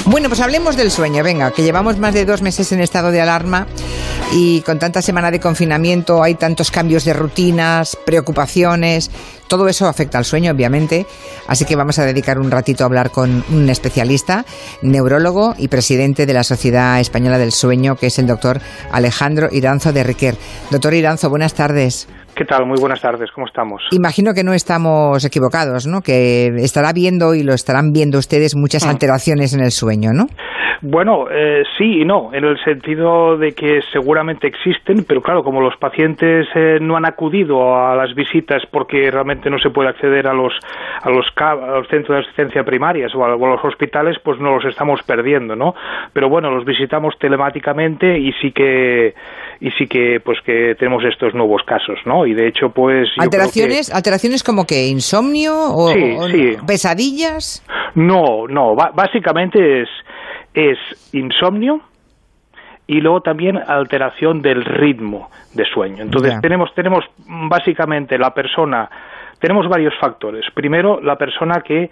Bueno, pues hablemos del sueño, venga, que llevamos más de 2 meses en estado de alarma y con tanta semana de confinamiento hay tantos cambios de rutinas, preocupaciones, todo eso afecta al sueño, obviamente, así que vamos a dedicar un ratito a hablar con un especialista, neurólogo y presidente de la Sociedad Española del Sueño, que es el doctor Alejandro Iranzo de Riquer. Doctor Iranzo, buenas tardes. ¿Qué tal? Muy buenas tardes, ¿cómo estamos? Imagino que no estamos equivocados, ¿no? Que estará viendo y lo estarán viendo ustedes muchas alteraciones en el sueño, ¿no? Bueno, sí y no, en el sentido de que seguramente existen, pero claro, como los pacientes no han acudido a las visitas porque realmente no se puede acceder a los centros de asistencia primarias o a los hospitales, pues no los estamos perdiendo, ¿no? Pero bueno, los visitamos telemáticamente y sí que pues que tenemos estos nuevos casos, ¿no? Y de hecho, pues alteraciones como que insomnio o sí. Pesadillas. No, básicamente es insomnio y luego también alteración del ritmo de sueño. Entonces tenemos básicamente tenemos varios factores. Primero, la persona que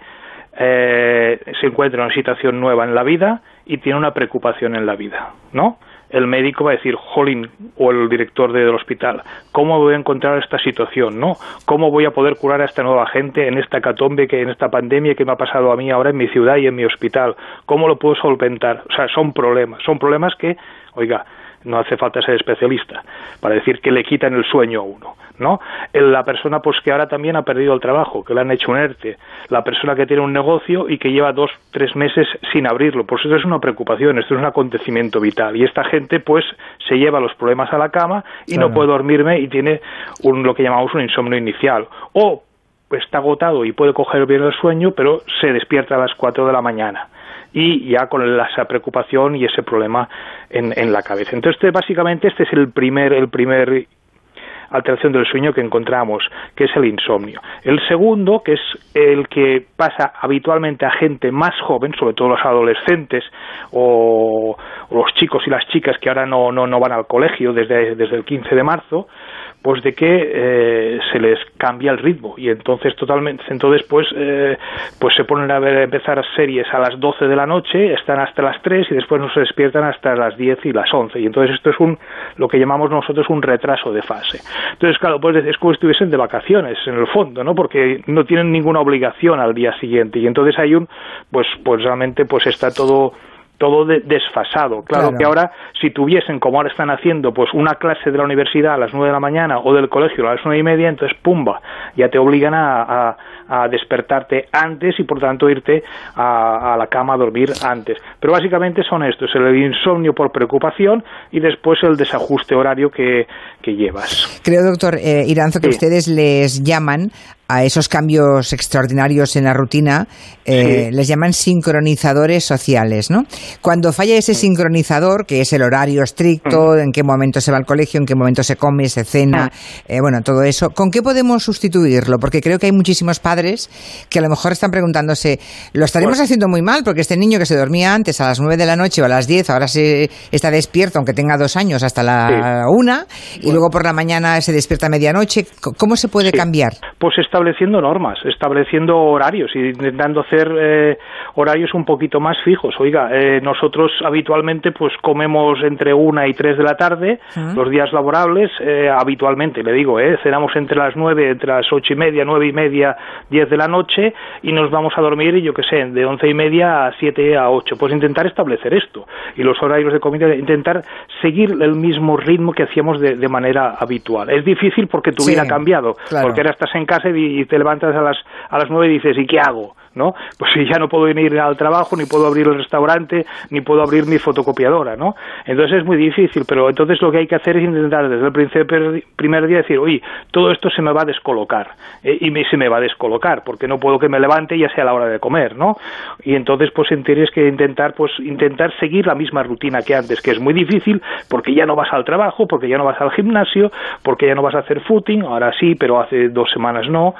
se encuentra en una situación nueva en la vida y tiene una preocupación en la vida, ¿no? El médico va a decir, jolín, o el director del hospital, ¿cómo voy a encontrar esta situación, no? ¿Cómo voy a poder curar a esta nueva gente en esta hecatombe, en esta pandemia que me ha pasado a mí ahora en mi ciudad y en mi hospital? ¿Cómo lo puedo solventar? O sea, son problemas que, oiga, no hace falta ser especialista para decir que le quitan el sueño a uno, ¿no? La persona pues que ahora también ha perdido el trabajo, que le han hecho un ERTE, la persona que tiene un negocio y que lleva 2-3 meses sin abrirlo, pues eso es una preocupación, esto es un acontecimiento vital, y esta gente pues se lleva los problemas a la cama y no puede dormirme y tiene lo que llamamos un insomnio inicial, o está agotado y puede coger bien el sueño, pero se despierta a las 4 de la mañana. Y ya con esa preocupación y ese problema en la cabeza. Entonces, básicamente, este es el primer alteración del sueño que encontramos, que es el insomnio. El segundo, que es el que pasa habitualmente a gente más joven, sobre todo los adolescentes o los chicos y las chicas que ahora no van al colegio desde el 15 de marzo, pues de que se les cambia el ritmo y entonces pues se ponen a empezar series a las 12 de la noche, están hasta las 3 y después no se despiertan hasta las 10 y las 11 y entonces esto es lo que llamamos nosotros un retraso de fase. Entonces claro, pues es como si estuviesen de vacaciones en el fondo, ¿no? Porque no tienen ninguna obligación al día siguiente y entonces hay pues realmente pues está todo desfasado. Claro que ahora, si tuviesen, como ahora están haciendo, pues una clase de la universidad a las 9 de la mañana o del colegio a las 9:30, entonces ¡pumba! Ya te obligan a despertarte antes y por tanto irte a la cama a dormir antes. Pero básicamente son estos, el insomnio por preocupación y después el desajuste horario que llevas. Creo, doctor Iranzo, que ustedes les llaman a esos cambios extraordinarios en la rutina, les llaman sincronizadores sociales, ¿no? Cuando falla ese sincronizador, que es el horario estricto, en qué momento se va al colegio, en qué momento se come, se cena, todo eso, ¿con qué podemos sustituirlo? Porque creo que hay muchísimos padres que a lo mejor están preguntándose, ¿lo estaremos haciendo muy mal? Porque este niño que se dormía antes a las 9 de la noche o a las 10, ahora se está despierto, aunque tenga 2 años, hasta la 1, y luego por la mañana se despierta a medianoche. ¿Cómo se puede cambiar? Pues estableciendo normas, estableciendo horarios y intentando hacer horarios un poquito más fijos. Oiga, nosotros habitualmente pues comemos entre 1 y 3 de la tarde, los días laborables, habitualmente, le digo, cenamos entre las 9, entre las 8:30, 9:30, 10 de la noche y nos vamos a dormir, yo qué sé, de 11:30 a 7 a 8. Pues intentar establecer esto y los horarios de comida, intentar seguir el mismo ritmo que hacíamos de manera habitual. Es difícil porque tu vida ha cambiado, porque ahora estás en casa y te levantas a las 9 y dices, ¿y qué hago? ¿No? Pues si ya no puedo ir al trabajo, ni puedo abrir el restaurante, ni puedo abrir mi fotocopiadora, ¿no? Entonces es muy difícil, pero entonces lo que hay que hacer es intentar desde el primer día decir, oye, todo esto se me va a descolocar, se me va a descolocar, porque no puedo que me levante y ya sea la hora de comer, ¿no? Y entonces pues tienes que intentar seguir la misma rutina que antes, que es muy difícil, porque ya no vas al trabajo, porque ya no vas al gimnasio, porque ya no vas a hacer footing, ahora sí, pero hace 2 semanas no,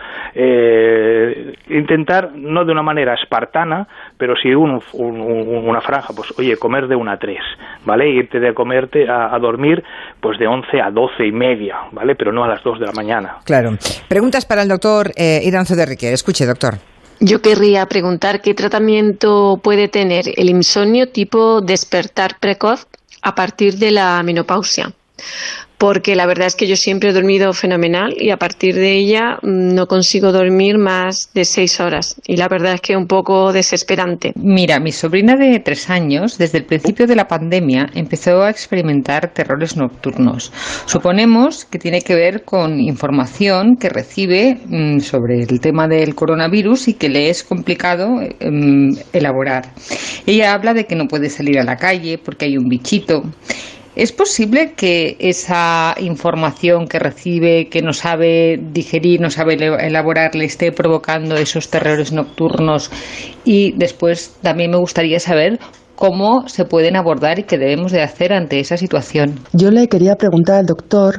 intentar, no de una manera espartana, pero sí una franja, pues oye, comer de 1 a 3, ¿vale? Irte de comerte a dormir pues de 11 a 12:30, ¿vale? Pero no a las 2 de la mañana. Claro. Preguntas para el doctor Iranzo de Riquer. Escuche, doctor. Yo querría preguntar qué tratamiento puede tener el insomnio tipo despertar precoz a partir de la menopausia. Porque la verdad es que yo siempre he dormido fenomenal y a partir de ella no consigo dormir más de 6 horas. Y la verdad es que es un poco desesperante. Mira, mi sobrina de 3 años, desde el principio de la pandemia, empezó a experimentar terrores nocturnos. Suponemos que tiene que ver con información que recibe sobre el tema del coronavirus y que le es complicado elaborar. Ella habla de que no puede salir a la calle porque hay un bichito. ¿Es posible que esa información que recibe, que no sabe digerir, no sabe elaborar, le esté provocando esos terrores nocturnos? Y después también me gustaría saber cómo se pueden abordar y qué debemos de hacer ante esa situación. Yo le quería preguntar al doctor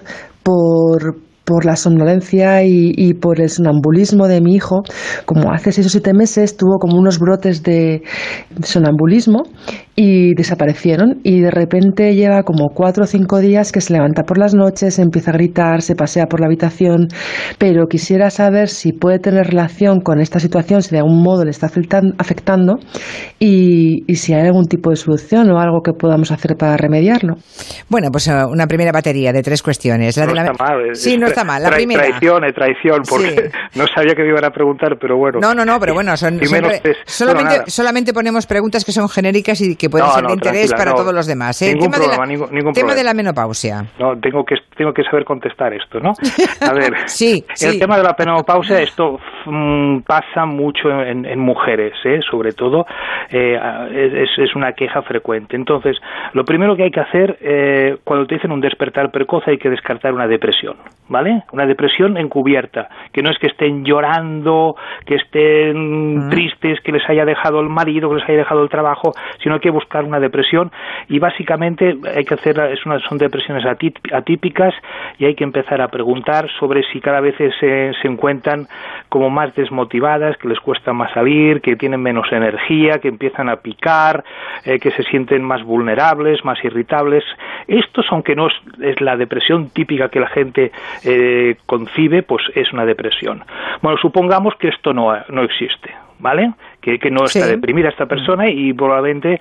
por la somnolencia y por el sonambulismo de mi hijo. Como hace 6 o 7 meses tuvo como unos brotes de sonambulismo y desaparecieron, y de repente lleva como 4 o 5 días que se levanta por las noches, empieza a gritar, se pasea por la habitación, pero quisiera saber si puede tener relación con esta situación, si de algún modo le está afectando y si hay algún tipo de solución o algo que podamos hacer para remediarlo. Bueno, pues una primera batería de 3 cuestiones. La no de está mal. Sí, no está mal. La primera. Traición, porque sí. No sabía que me iban a preguntar, pero bueno. No, pero bueno, solamente ponemos preguntas que son genéricas y que pueden ser de interés para todos los demás. Ningún tema de la menopausia. No, tengo que saber contestar esto, ¿no? A ver, sí. El tema de la menopausia, esto pasa mucho en mujeres, sobre todo, es una queja frecuente. Entonces, lo primero que hay que hacer, cuando te dicen un despertar precoz, hay que descartar una depresión, ¿vale? Una depresión encubierta, que no es que estén llorando, que estén tristes, que les haya dejado el marido, que les haya dejado el trabajo, sino que hay que buscar una depresión, y básicamente hay que hacer, son depresiones atípicas, y hay que empezar a preguntar sobre si cada vez se encuentran como más desmotivadas, que les cuesta más salir, que tienen menos energía, que empiezan a picar, que se sienten más vulnerables, más irritables. Estos, aunque no es la depresión típica que la gente concibe, pues es una depresión. Bueno, supongamos que esto no existe, ¿vale? Que no está deprimida esta persona y probablemente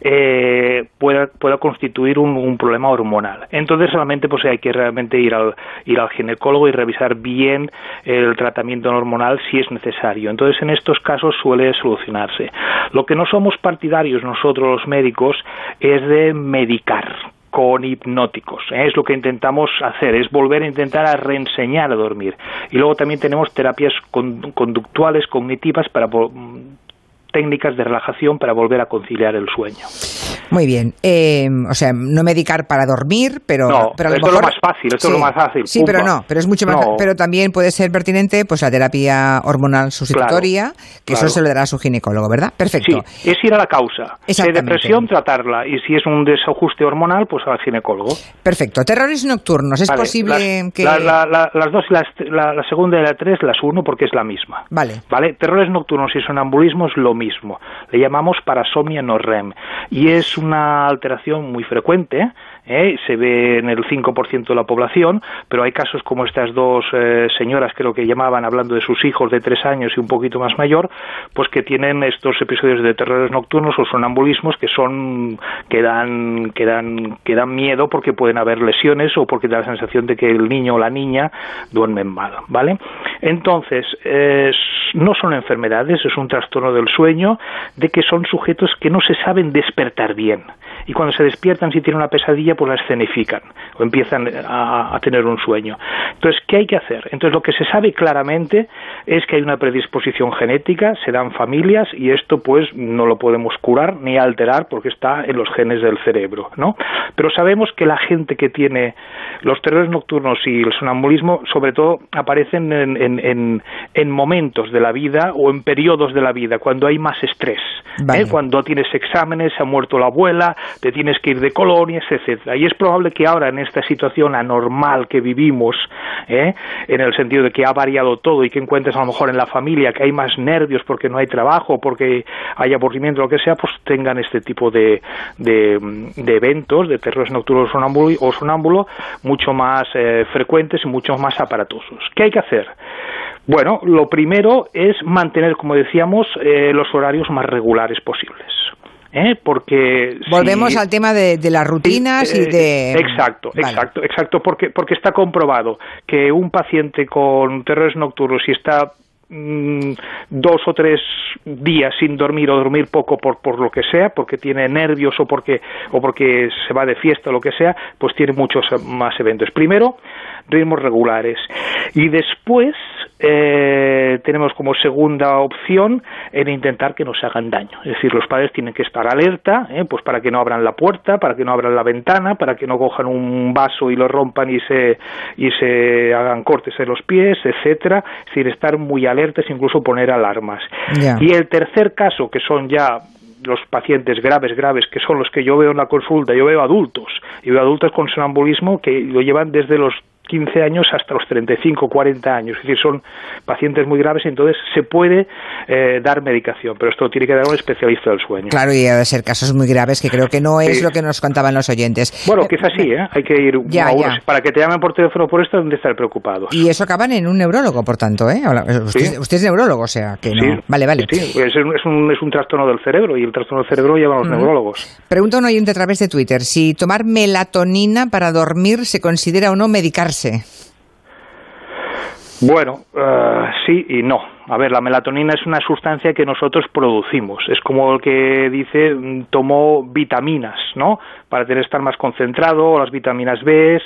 pueda constituir un problema hormonal. Entonces solamente pues hay que realmente ir al ginecólogo y revisar bien el tratamiento hormonal si es necesario. Entonces en estos casos suele solucionarse. Lo que no somos partidarios nosotros los médicos es de medicar con hipnóticos, es lo que intentamos hacer, es volver a intentar a reenseñar a dormir. Y luego también tenemos terapias conductuales, cognitivas, técnicas de relajación para volver a conciliar el sueño. Muy bien. O sea, no medicar para dormir, pero a lo esto mejor... es lo más fácil, es lo más fácil. Sí, pero es mucho más... Pero también puede ser pertinente pues la terapia hormonal sustitutoria, eso se lo dará a su ginecólogo, ¿verdad? Perfecto. Sí, es ir a la causa. Si hay depresión, tratarla. Y si es un desajuste hormonal, pues al ginecólogo. Perfecto. Terrores nocturnos, ¿es posible que...? Las dos, la segunda y la 3 las uno porque es la misma. Vale. Terrores nocturnos y sonambulismo es lo mismo. Le llamamos parasomnia no REM. Y es una alteración muy frecuente, se ve en el 5% de la población, pero hay casos como estas dos señoras, creo que llamaban, hablando de sus hijos de 3 años y un poquito más mayor, pues que tienen estos episodios de terrores nocturnos o sonambulismos que dan miedo porque pueden haber lesiones o porque da la sensación de que el niño o la niña duermen mal, ¿vale? Entonces, no son enfermedades, es un trastorno del sueño, de que son sujetos que no se saben despertar bien. Y cuando se despiertan, si tienen una pesadilla, pues la escenifican o empiezan a tener un sueño. Entonces, ¿qué hay que hacer? Entonces, lo que se sabe claramente es que hay una predisposición genética, se dan familias, y esto pues no lo podemos curar ni alterar porque está en los genes del cerebro, ¿no? Pero sabemos que la gente que tiene los terrores nocturnos y el sonambulismo, sobre todo, aparecen en momentos de la vida o en periodos de la vida, cuando hay más estrés, cuando tienes exámenes, se ha muerto la abuela, te tienes que ir de colonias, etcétera. Y es probable que ahora, en esta situación anormal que vivimos, en el sentido de que ha variado todo y que encuentres a lo mejor en la familia que hay más nervios porque no hay trabajo, porque hay aburrimiento, lo que sea, pues tengan este tipo de eventos, de terrores nocturnos o sonámbulo, mucho más frecuentes y mucho más aparatosos. ¿Qué hay que hacer? Bueno, lo primero es mantener, como decíamos, los horarios más regulares posibles. Porque volvemos al tema de las rutinas y de... Exacto, porque está comprobado que un paciente con terrores nocturnos, si está 2 o 3 días sin dormir o dormir poco por lo que sea, porque tiene nervios o porque se va de fiesta o lo que sea, pues tiene muchos más eventos. Primero, ritmos regulares, y después tenemos como segunda opción el intentar que no se hagan daño. Es decir, los padres tienen que estar alerta, pues para que no abran la puerta, para que no abran la ventana, para que no cojan un vaso y lo rompan y se hagan cortes en los pies, etcétera. Es decir, estar muy alertas, incluso poner alarmas. Yeah. Y el tercer caso, que son ya los pacientes graves, que son los que yo veo en la consulta, yo veo adultos con sonambulismo que lo llevan desde los 15 años hasta los 35, 40 años, es decir, son pacientes muy graves, entonces se puede dar medicación, pero esto tiene que dar un especialista del sueño. Claro, y debe ser casos muy graves, que creo que no es lo que nos contaban los oyentes. Bueno, quizás sí, hay que ir a uno. Para que te llamen por teléfono por esto, deben estar preocupados. Y eso acaban en un neurólogo, por tanto, ¿eh? Usted es neurólogo, o sea, que no... Sí. Vale. Sí, es un trastorno del cerebro, y el trastorno del cerebro llevan los neurólogos. Pregunta un oyente a través de Twitter, si tomar melatonina para dormir se considera o no medicarse. Bueno, sí y no. A ver, la melatonina es una sustancia que nosotros producimos. Es como el que dice, tomo vitaminas, ¿no? Para estar más concentrado, o las vitaminas B.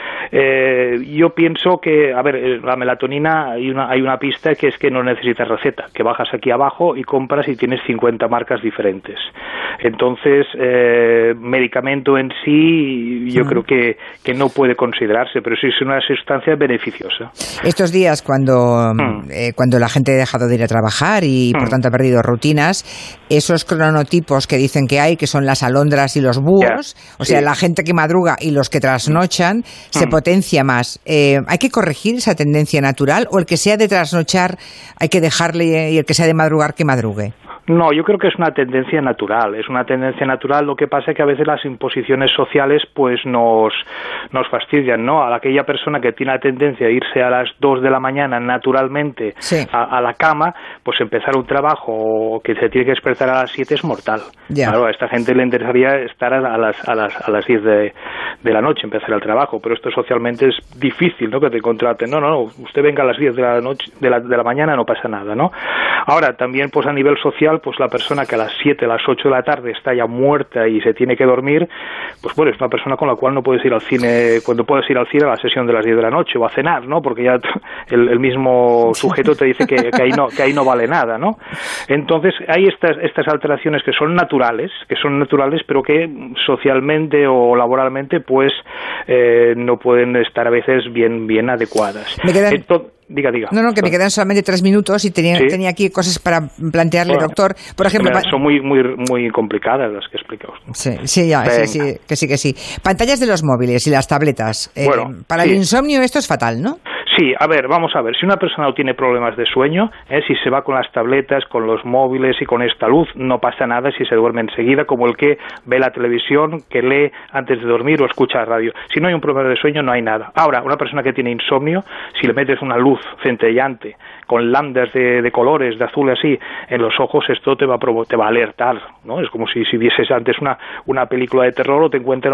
Yo pienso que, a ver, la melatonina hay una pista que es que no necesitas receta, que bajas aquí abajo y compras y tienes 50 marcas diferentes. Entonces, medicamento en sí, yo creo que no puede considerarse, pero sí es una sustancia beneficiosa. Estos días, cuando la gente ha dejado de ir a trabajar y por tanto ha perdido rutinas, esos cronotipos que dicen que hay, que son las alondras y los búhos, o sea, la gente que madruga y los que trasnochan, se potencia más. ¿Hay que corregir esa tendencia natural, o el que sea de trasnochar hay que dejarle, y el que sea de madrugar que madrugue? No, yo creo que es una tendencia natural, lo que pasa es que a veces las imposiciones sociales pues nos fastidian, ¿no? A aquella persona que tiene la tendencia a irse a las 2 de la mañana naturalmente a la cama, pues empezar un trabajo que se tiene que despertar a las 7 es mortal. Claro, a esta gente le interesaría estar a las 10 de la noche, empezar el trabajo, pero esto socialmente es difícil, ¿no? Que te contraten. No, usted venga a las 10 de la noche, de la mañana, no pasa nada, ¿no? Ahora, también pues a nivel social, pues la persona que a las 7, a las 8 de la tarde está ya muerta y se tiene que dormir, pues bueno, es una persona con la cual no puedes ir al cine, cuando puedes ir al cine a la sesión de las 10 de la noche o a cenar, ¿no? Porque ya el mismo sujeto te dice que ahí no vale nada, ¿no? Entonces hay estas alteraciones que son naturales, pero que socialmente o laboralmente pues no pueden estar a veces bien adecuadas. Diga. No, que me quedan solamente 3 minutos y tenía aquí cosas para plantearle, doctor. Por ejemplo, son muy complicadas las que he explicado. Sí. Pantallas de los móviles y las tabletas. Para el insomnio esto es fatal, ¿no? Sí, a ver, vamos a ver. Si una persona no tiene problemas de sueño, si se va con las tabletas, con los móviles y con esta luz, no pasa nada si se duerme enseguida, como el que ve la televisión, que lee antes de dormir o escucha la radio. Si no hay un problema de sueño, no hay nada. Ahora, una persona que tiene insomnio, si le metes una luz centellante, con lambdas de colores, de azul así, en los ojos, esto te va a alertar, ¿no? Es como si vieses antes una película de terror o te encuentran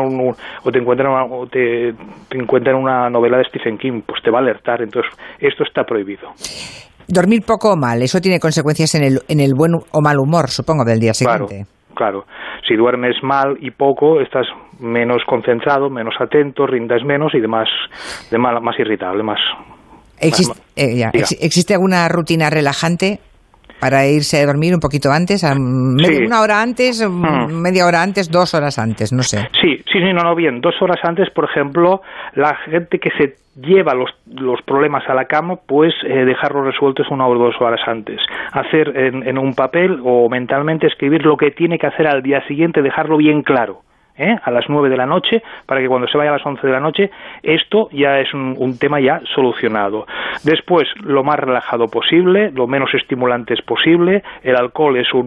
una novela de Stephen King, pues te va a alertar. Entonces, esto está prohibido. Dormir poco o mal, eso tiene consecuencias en el buen o mal humor, supongo, del día siguiente. Claro. Si duermes mal y poco, estás menos concentrado, menos atento, rindas menos y más irritable, más... ¿Existe alguna rutina relajante para irse a dormir un poquito antes? ¿Una hora antes, media hora antes, 2 horas antes? No sé. Sí, bien. 2 horas antes, por ejemplo, la gente que se lleva los problemas a la cama, pues dejarlos resueltos 1 o 2 horas antes. Hacer en un papel o mentalmente escribir lo que tiene que hacer al día siguiente, dejarlo bien claro. A las 9 de la noche, para que cuando se vaya a las 11 de la noche, esto ya es un tema ya solucionado. Después, lo más relajado posible, lo menos estimulantes posible. El alcohol es un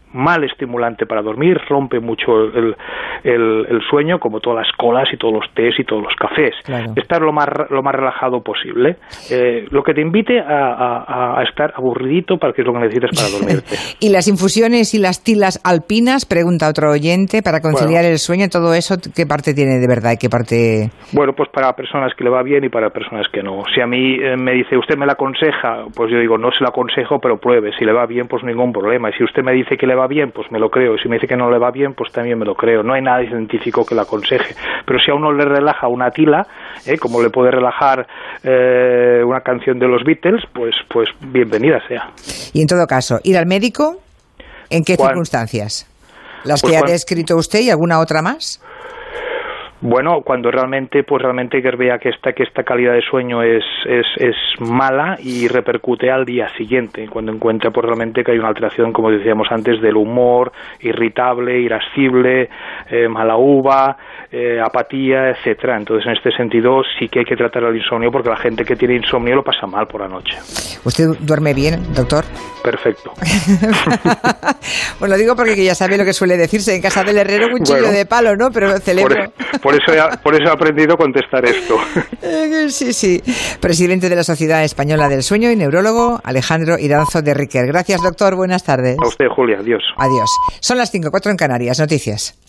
mal estimulante para dormir, rompe mucho el sueño, como todas las colas y todos los tés y todos los cafés. Claro. Estar lo más relajado posible. Lo que te invite a estar aburridito, para que es lo que necesitas para dormirte. ¿Y las infusiones y las tilas alpinas? Pregunta otro oyente, para conciliar el sueño, todo eso, ¿qué parte tiene de verdad y qué parte...? Bueno, pues para personas que le va bien y para personas que no. Si a mí me dice, ¿usted me la aconseja? Pues yo digo, no se la aconsejo, pero pruebe. Si le va bien, pues ningún problema. Y si usted me dice que le va bien, pues me lo creo. Y si me dice que no le va bien, pues también me lo creo. No hay nada científico que la aconseje. Pero si a uno le relaja una tila, como le puede relajar una canción de los Beatles, pues bienvenida sea. Y en todo caso, ¿ir al médico? ¿En qué circunstancias? ¿Las que ha descrito usted y alguna otra más? Bueno, cuando realmente vea que esta calidad de sueño es mala y repercute al día siguiente, cuando encuentra pues realmente que hay una alteración, como decíamos antes, del humor, irritable, irascible, mala uva, apatía, etcétera. Entonces, en este sentido, sí que hay que tratar el insomnio, porque la gente que tiene insomnio lo pasa mal por la noche. ¿Usted duerme bien, doctor? Perfecto. Pues lo digo porque ya sabe lo que suele decirse en casa del herrero, cuchillo de palo, ¿no? Pero celebro. Por eso he aprendido a contestar esto. Sí. Presidente de la Sociedad Española del Sueño y neurólogo Alejandro Iranzo de Riquer. Gracias, doctor. Buenas tardes. A usted, Julia. Adiós. Adiós. Son las 5:04 en Canarias. Noticias.